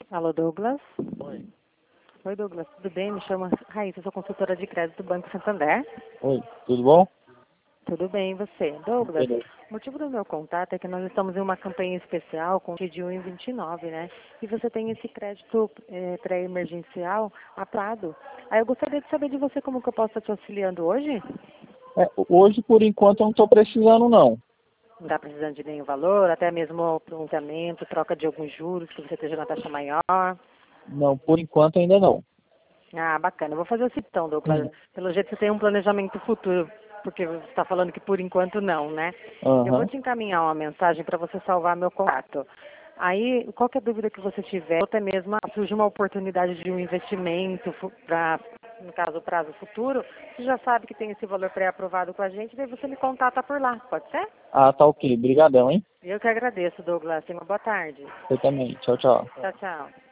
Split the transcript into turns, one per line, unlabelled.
Alô, Douglas?
Oi.
Oi, Douglas, tudo bem? Me chamo Raíssa, sou consultora de crédito do Banco Santander.
Oi, tudo bom?
Tudo bem, e você? Douglas,
Beleza.
o motivo do meu contato é que nós estamos em uma campanha especial com de 1 em 29, né? E você tem esse crédito pré-emergencial apado. Aí eu gostaria de saber de você como que eu posso estar te auxiliando hoje.
Hoje, por enquanto, eu não estou precisando, não.
Não está precisando de nenhum valor, até mesmo pronunciamento, troca de alguns juros que você esteja na taxa maior.
Não, por enquanto ainda não.
Ah, bacana. Eu vou fazer o seguinte, então, Douglas. Pelo jeito você tem um planejamento futuro, porque você está falando que por enquanto não, né? Eu vou
Aham.
te encaminhar uma mensagem para você salvar meu contato. Aí, qualquer dúvida que você tiver, ou até mesmo surge uma oportunidade de um investimento para, no caso, prazo futuro, você já sabe que tem esse valor pré-aprovado com a gente, daí você me contata por lá, pode ser?
Ah, tá ok. Obrigadão, hein?
Eu que agradeço, Douglas. Tenha uma boa tarde.
Você também. Tchau, tchau.
Tchau, tchau.